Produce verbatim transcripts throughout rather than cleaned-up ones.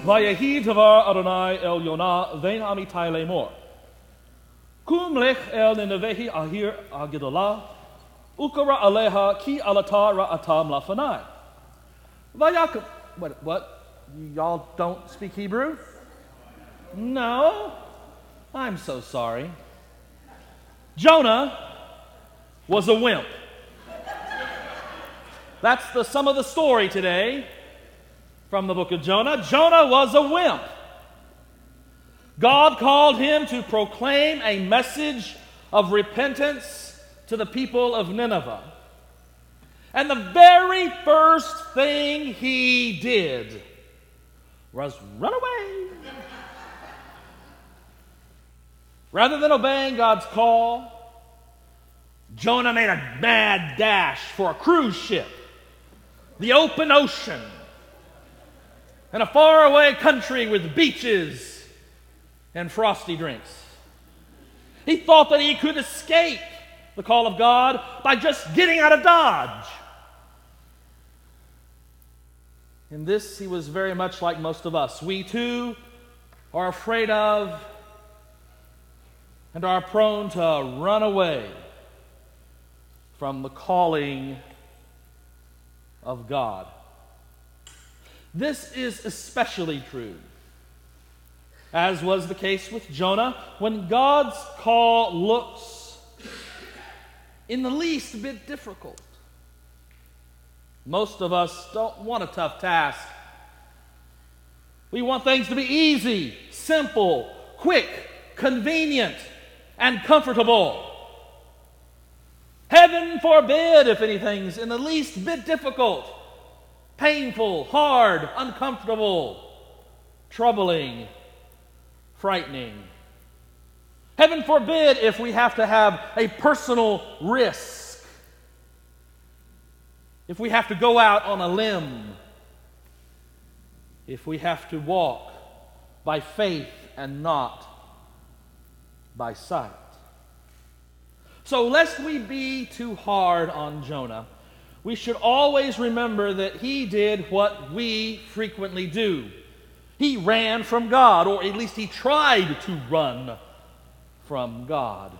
Vayehi davar Adonai el Yonah vein amitai lemor. Kum lech el nenevehi ahir agidolah. Ukara aleha ki alata ra'atam lafanai. Vayakum. What? What? Y'all don't speak Hebrew? No? I'm so sorry. Jonah was a wimp. That's the sum of the story today from the book of Jonah. Jonah was a wimp. God called him to proclaim a message of repentance to the people of Nineveh. And the very first thing he did was run away. Rather than obeying God's call, Jonah made a mad dash for a cruise ship, the open ocean, and a faraway country with beaches and frosty drinks. He thought that he could escape the call of God by just getting out of Dodge. In this, he was very much like most of us. We too are afraid of and are prone to run away from the calling of God. This is especially true, as was the case with Jonah, when God's call looks in the least bit difficult. Most of us don't want a tough task. We want things to be easy, simple, quick, convenient, and comfortable. Heaven forbid if anything's in the least bit difficult, painful, hard, uncomfortable, troubling, frightening. Heaven forbid if we have to have a personal risk. If we have to go out on a limb, if we have to walk by faith and not by sight. So lest we be too hard on Jonah, we should always remember that he did what we frequently do. He ran from God, or at least he tried to run from God.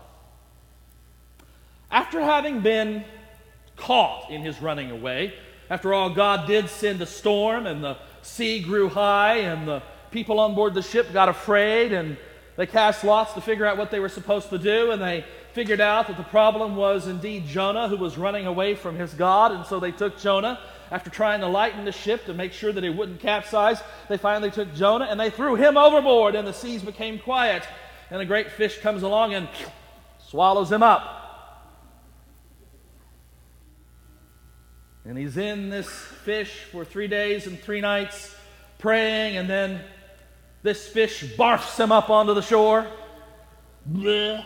After having been caught in his running away. After all, God did send a storm, and the sea grew high, and the people on board the ship got afraid, and they cast lots to figure out what they were supposed to do, and they figured out that the problem was indeed Jonah, who was running away from his God, and so they took Jonah. After trying to lighten the ship to make sure that it wouldn't capsize, they finally took Jonah, and they threw him overboard, and the seas became quiet, and a great fish comes along and swallows him up. And he's in this fish for three days and three nights praying, and then this fish barfs him up onto the shore. Blech.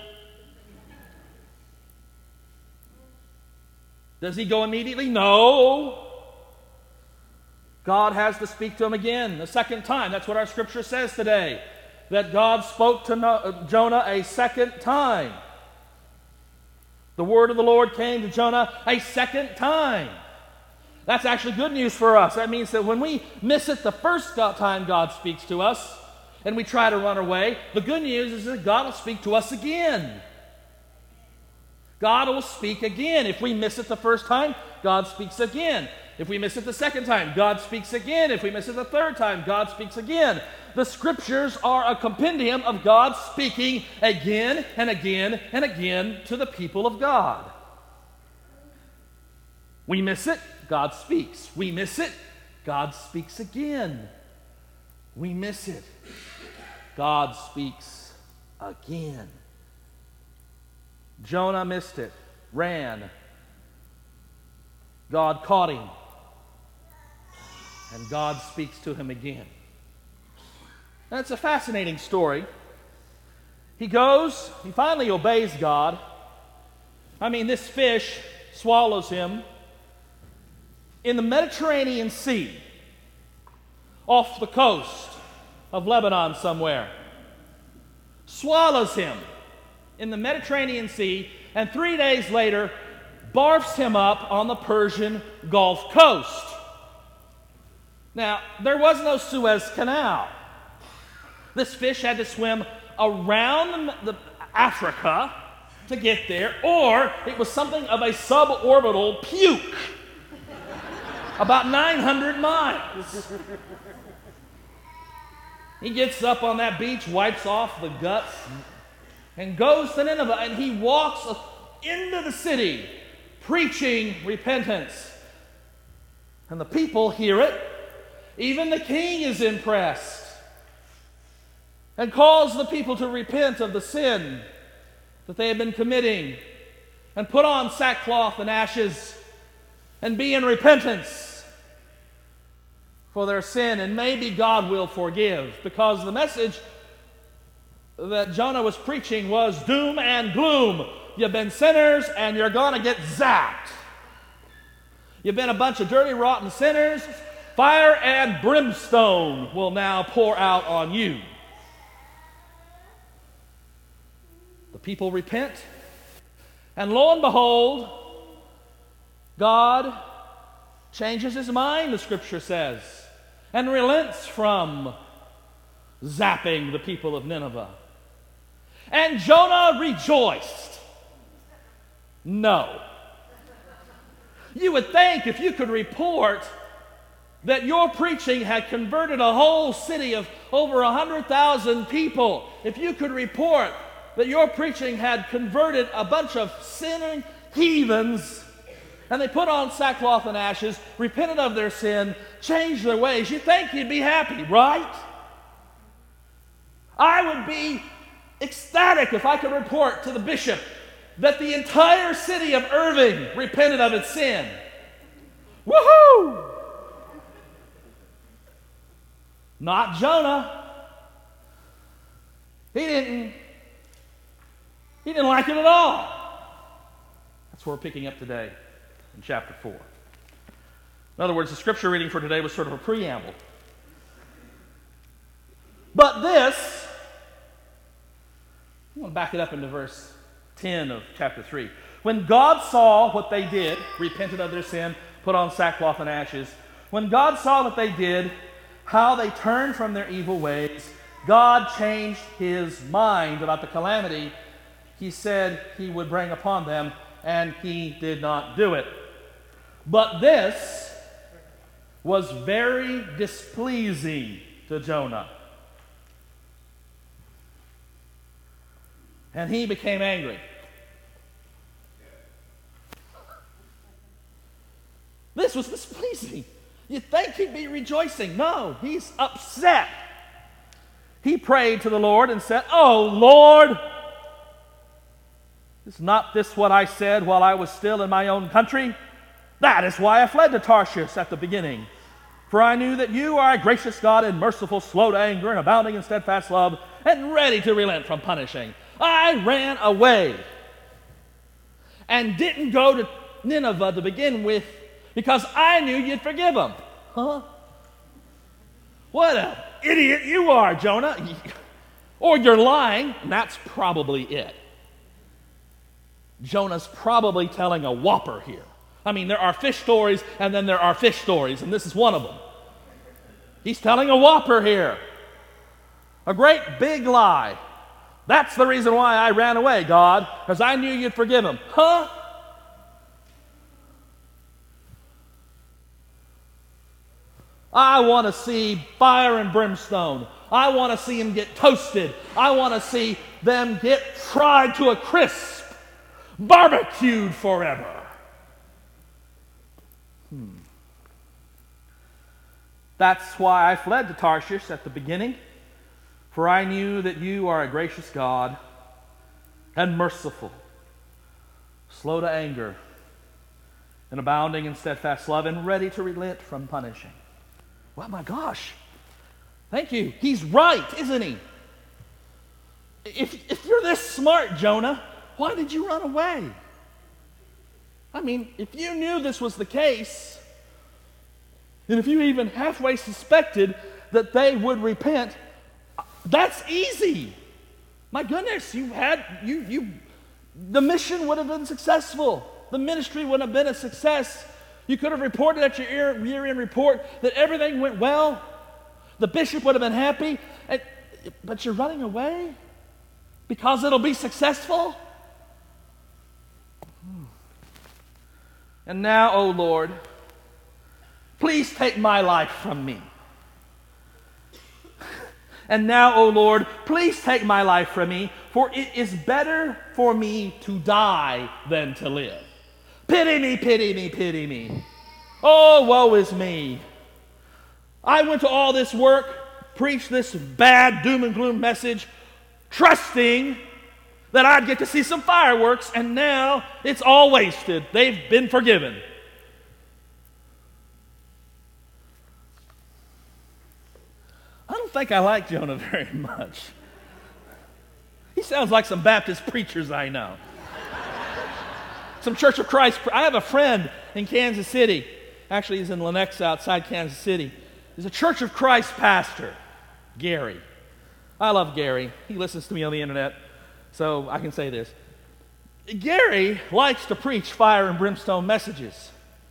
Does he go immediately? No. God has to speak to him again, the second time. That's what our scripture says today, that God spoke to Jonah a second time. The word of the Lord came to Jonah a second time. That's actually good news for us. That means that when we miss it the first time God speaks to us and we try to run away, the good news is that God will speak to us again. God will speak again. If we miss it the first time, God speaks again. If we miss it the second time, God speaks again. If we miss it the third time, God speaks again. The scriptures are a compendium of God speaking again and again and again to the people of God. We miss it, God speaks. We miss it, God speaks again. We miss it, God speaks again. Jonah missed it, ran. God caught him, and God speaks to him again. And it's a fascinating story. He goes, he finally obeys God. I mean, this fish swallows him in the Mediterranean Sea, off the coast of Lebanon somewhere. Swallows him in the Mediterranean Sea, and three days later, barfs him up on the Persian Gulf coast. Now, there was no Suez Canal. This fish had to swim around the, the Africa to get there, or it was something of a suborbital puke, about nine hundred miles. He gets up on that beach, wipes off the guts, and goes to Nineveh, and he walks into the city preaching repentance. And the people hear it. Even the king is impressed and calls the people to repent of the sin that they have been committing and put on sackcloth and ashes and be in repentance for their sin, and maybe God will forgive, because the message that Jonah was preaching was doom and gloom. You've been sinners and you're going to get zapped. You've been a bunch of dirty, rotten sinners. Fire and brimstone will now pour out on you. The people repent, and lo and behold, God changes his mind, the scripture says, and relents from zapping the people of Nineveh. And Jonah rejoiced. No. You would think if you could report that your preaching had converted a whole city of over one hundred thousand people, if you could report that your preaching had converted a bunch of sinning heathens, and they put on sackcloth and ashes, repented of their sin, changed their ways, you'd think you'd be happy, right? I would be ecstatic if I could report to the bishop that the entire city of Irving repented of its sin. Woohoo! Not Jonah. He didn't, he didn't like it at all. That's where we're picking up today in chapter four. In other words, the scripture reading for today was sort of a preamble. But this, I'm going to back it up into verse ten of chapter three. When God saw what they did, repented of their sin, put on sackcloth and ashes, when God saw what they did, how they turned from their evil ways, God changed his mind about the calamity he said he would bring upon them, and he did not do it. But this was very displeasing to Jonah, and he became angry. This was displeasing. You'd think he'd be rejoicing. No, he's upset. He prayed to the Lord and said, "Oh, Lord, is not this what I said while I was still in my own country? That is why I fled to Tarshish at the beginning. For I knew that you are a gracious God and merciful, slow to anger, and abounding in steadfast love, and ready to relent from punishing. I ran away and didn't go to Nineveh to begin with because I knew you'd forgive them." Huh? What an idiot you are, Jonah. Or you're lying, and that's probably it. Jonah's probably telling a whopper here. I mean, there are fish stories, and then there are fish stories, and this is one of them. He's telling a whopper here. A great big lie. That's the reason why I ran away, God, because I knew you'd forgive him. Huh? I want to see fire and brimstone. I want to see them get toasted. I want to see them get fried to a crisp, barbecued forever. Hmm. That's why I fled to Tarshish at the beginning, for I knew that you are a gracious God and merciful, slow to anger, and abounding in steadfast love, and ready to relent from punishing. Well, my gosh. Thank you. He's right, isn't he? If, if you're this smart, Jonah, why did you run away? I mean, if you knew this was the case, and if you even halfway suspected that they would repent, that's easy. My goodness, you had, you, you, the mission would have been successful. The ministry would have been a success. You could have reported at your year- year-end report that everything went well. The bishop would have been happy. And, but you're running away because it'll be successful? And now, O Lord, please take my life from me. And now, O Lord, please take my life from me, for it is better for me to die than to live. Pity me, pity me, pity me. Oh, woe is me. I went to all this work, preached this bad doom and gloom message, trusting that I'd get to see some fireworks, and now it's all wasted. They've been forgiven. I don't think I like Jonah very much. He sounds like some Baptist preachers I know. Some Church of Christ. I have a friend in Kansas City. Actually, he's in Lenexa outside Kansas City. He's a Church of Christ pastor, Gary. I love Gary. He listens to me on the internet, so I can say this. Gary likes to preach fire and brimstone messages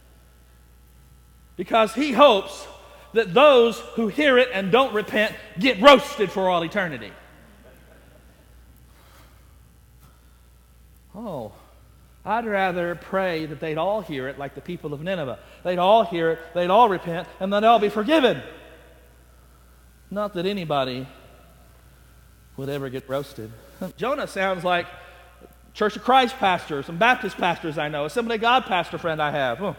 because he hopes that those who hear it and don't repent get roasted for all eternity. Oh, I'd rather pray that they'd all hear it like the people of Nineveh. They'd all hear it, they'd all repent, and they'd all be forgiven. Not that anybody would ever get roasted. Jonah sounds like Church of Christ pastors, some Baptist pastors I know, a Assembly of God pastor friend I have. Oh.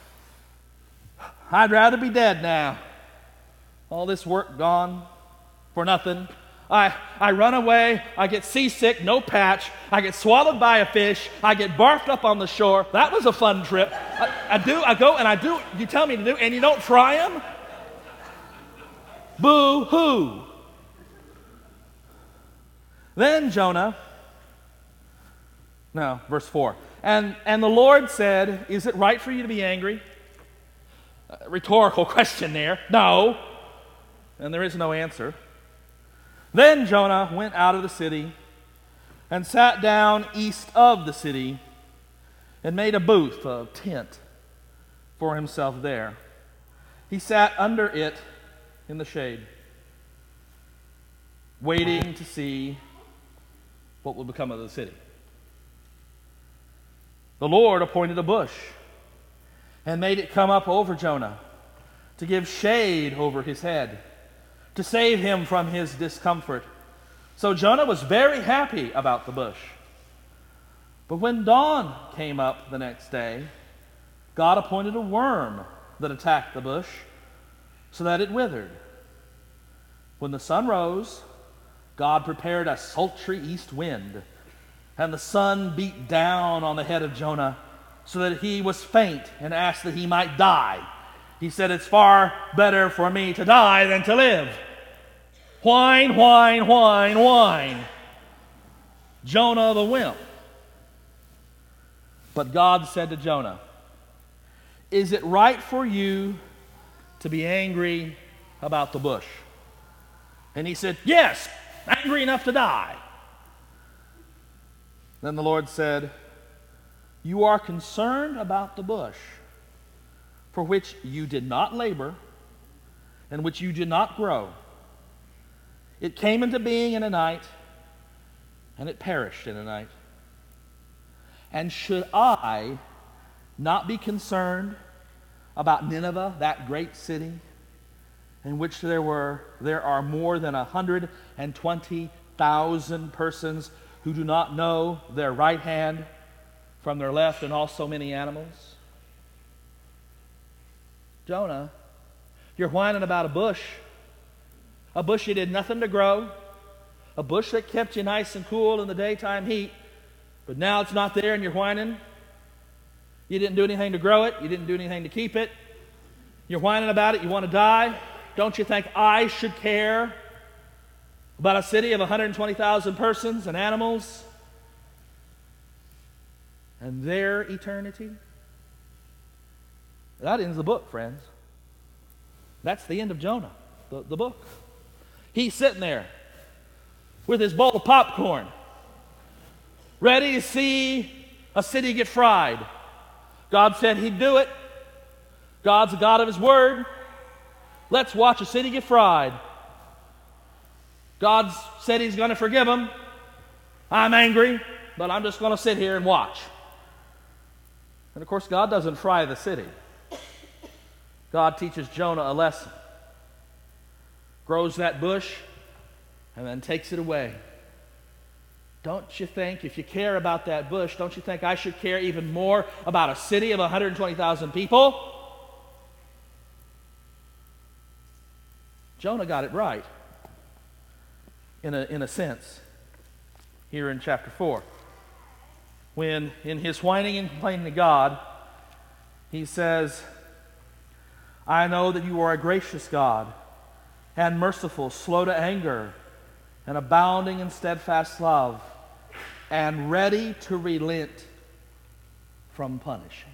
I'd rather be dead now. All this work gone for nothing. I, I run away, I get seasick, no patch, I get swallowed by a fish, I get barfed up on the shore. That was a fun trip. I, I do, I go and I do what you tell me to do, and you don't try them? Boo-hoo. Then Jonah, no, verse four. And, and the Lord said, is it right for you to be angry? A rhetorical question there. No. And there is no answer. Then Jonah went out of the city and sat down east of the city and made a booth, a tent, for himself there. He sat under it in the shade, waiting to see what would become of the city. The Lord appointed a bush and made it come up over Jonah to give shade over his head, to save him from his discomfort. So Jonah was very happy about the bush. But when dawn came up the next day, God appointed a worm that attacked the bush so that it withered. When the sun rose, God prepared a sultry east wind, and the sun beat down on the head of Jonah so that he was faint and asked that he might die. He said, it's far better for me to die than to live. Whine, whine, whine, whine. Jonah the wimp. But God said to Jonah, is it right for you to be angry about the bush? And he said, yes, angry enough to die. Then the Lord said, you are concerned about the bush, for which you did not labor, and which you did not grow. It came into being in a night, and it perished in a night. And should I not be concerned about Nineveh, that great city, in which there were there are more than one hundred twenty thousand persons who do not know their right hand from their left, and also many animals? Jonah, you're whining about a bush. A bush you did nothing to grow. A bush that kept you nice and cool in the daytime heat. But now it's not there and you're whining. You didn't do anything to grow it. You didn't do anything to keep it. You're whining about it. You want to die. Don't you think I should care about a city of one hundred twenty thousand persons and animals and their eternity? That ends the book, friends. That's the end of Jonah, the, the book. He's sitting there with his bowl of popcorn, ready to see a city get fried. God said he'd do it. God's the God of His Word. Let's watch a city get fried. God said He's going to forgive them. I'm angry, but I'm just going to sit here and watch. And of course, God doesn't fry the city. God teaches Jonah a lesson. Grows that bush and then takes it away. Don't you think, if you care about that bush, don't you think I should care even more about a city of one hundred twenty thousand people? Jonah got it right, in a, in a sense, here in chapter four. When, in his whining and complaining to God, he says, I know that you are a gracious God, and merciful, slow to anger, and abounding in steadfast love, and ready to relent from punishing.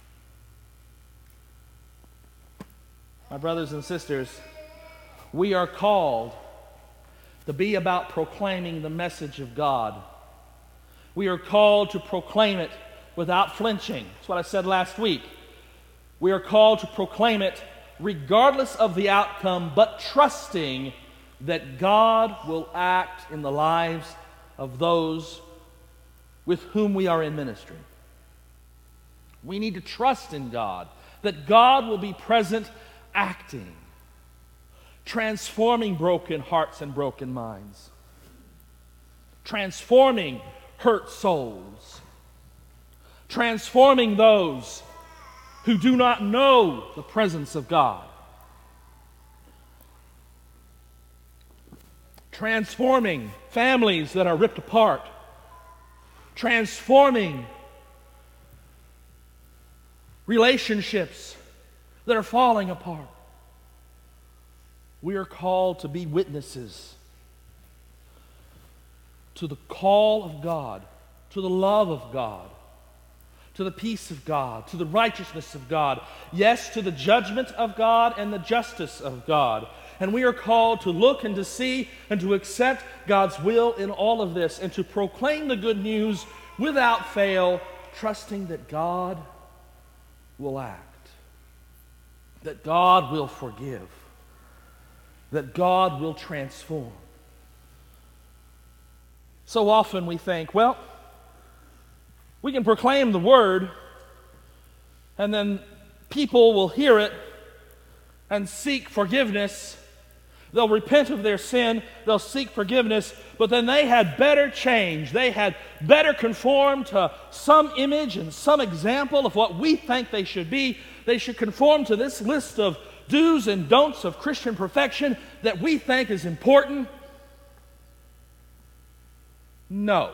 My brothers and sisters, we are called to be about proclaiming the message of God. We are called to proclaim it without flinching. That's what I said last week. We are called to proclaim it regardless of the outcome, but trusting that God will act in the lives of those with whom we are in ministry. We need to trust in God, that God will be present acting, transforming broken hearts and broken minds, transforming hurt souls, transforming those who do not know the presence of God, transforming families that are ripped apart, transforming relationships that are falling apart. We are called to be witnesses to the call of God, to the love of God, to the peace of God, to the righteousness of God, yes, to the judgment of God and the justice of God. And we are called to look and to see and to accept God's will in all of this and to proclaim the good news without fail, trusting that God will act, that God will forgive, that God will transform. So often we think, well, we can proclaim the word and then people will hear it and seek forgiveness. They'll repent of their sin, they'll seek forgiveness, but then they had better change. They had better conform to some image and some example of what we think they should be. They should conform to this list of do's and don'ts of Christian perfection that we think is important. No.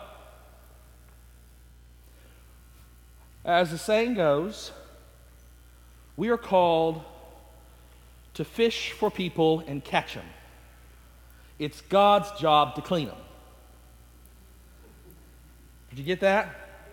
As the saying goes, we are called to fish for people and catch them. It's God's job to clean them. Did you get that?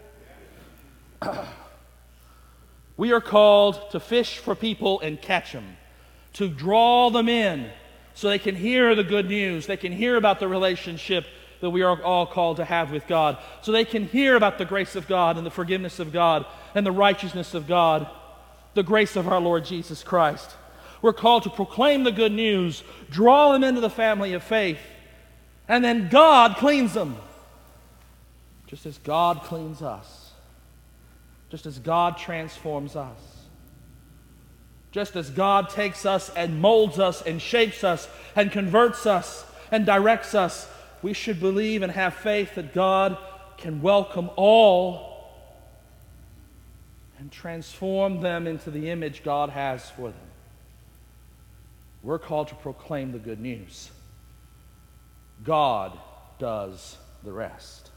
We are called to fish for people and catch them, to draw them in so they can hear the good news, they can hear about the relationship that we are all called to have with God, so they can hear about the grace of God and the forgiveness of God and the righteousness of God, the grace of our Lord Jesus Christ. We're called to proclaim the good news, draw them into the family of faith, and then God cleans them. Just as God cleans us. Just as God transforms us. Just as God takes us and molds us and shapes us and converts us and directs us, we should believe and have faith that God can welcome all and transform them into the image God has for them. We're called to proclaim the good news. God does the rest.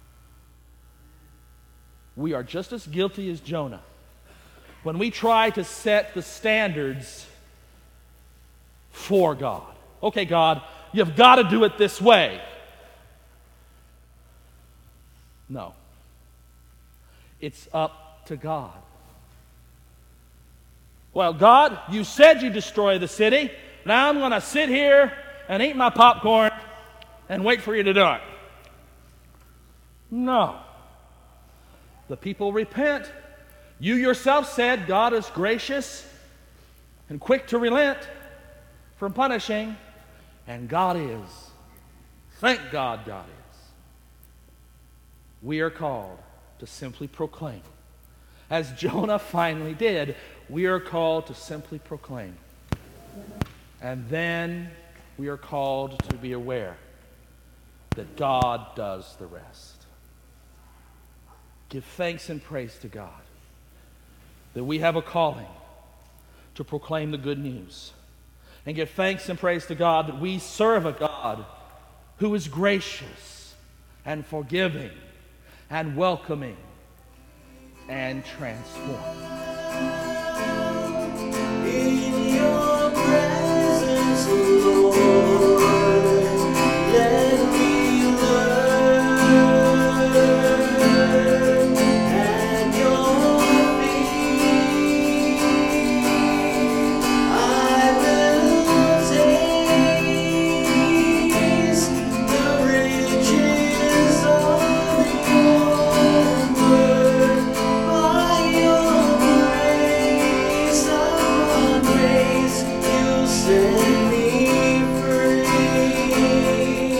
We are just as guilty as Jonah when we try to set the standards for God. Okay, God, you've got to do it this way. No. It's up to God. Well, God, you said you'd destroy the city. Now I'm going to sit here and eat my popcorn and wait for you to do it. No. The people repent. You yourself said God is gracious and quick to relent from punishing, and God is. Thank God God is. We are called to simply proclaim. As Jonah finally did, we are called to simply proclaim. And then we are called to be aware that God does the rest. Give thanks and praise to God that we have a calling to proclaim the good news. And give thanks and praise to God that we serve a God who is gracious and forgiving and welcoming and transforming. In your presence, Lord, let me learn at your feet. I will taste the riches of your word. By your grace, upon grace, you set me free.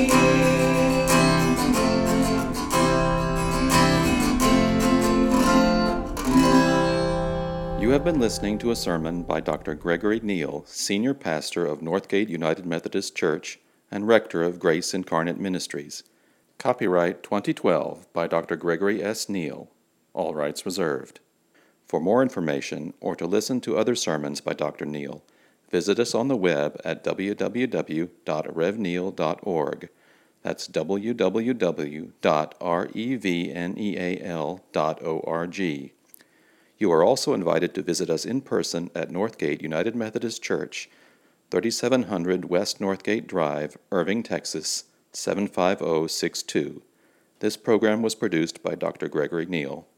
You have been listening to a sermon by Doctor Gregory Neal, Senior Pastor of Northgate United Methodist Church and Rector of Grace Incarnate Ministries. Copyright twenty twelve by Doctor Gregory S. Neal. All rights reserved. For more information or to listen to other sermons by Doctor Neal, visit us on the web at w w w dot rev neal dot org. That's w w w dot rev neal dot org. You are also invited to visit us in person at Northgate United Methodist Church, thirty-seven hundred West Northgate Drive, Irving, Texas, seven five zero six two. This program was produced by Doctor Gregory Neal.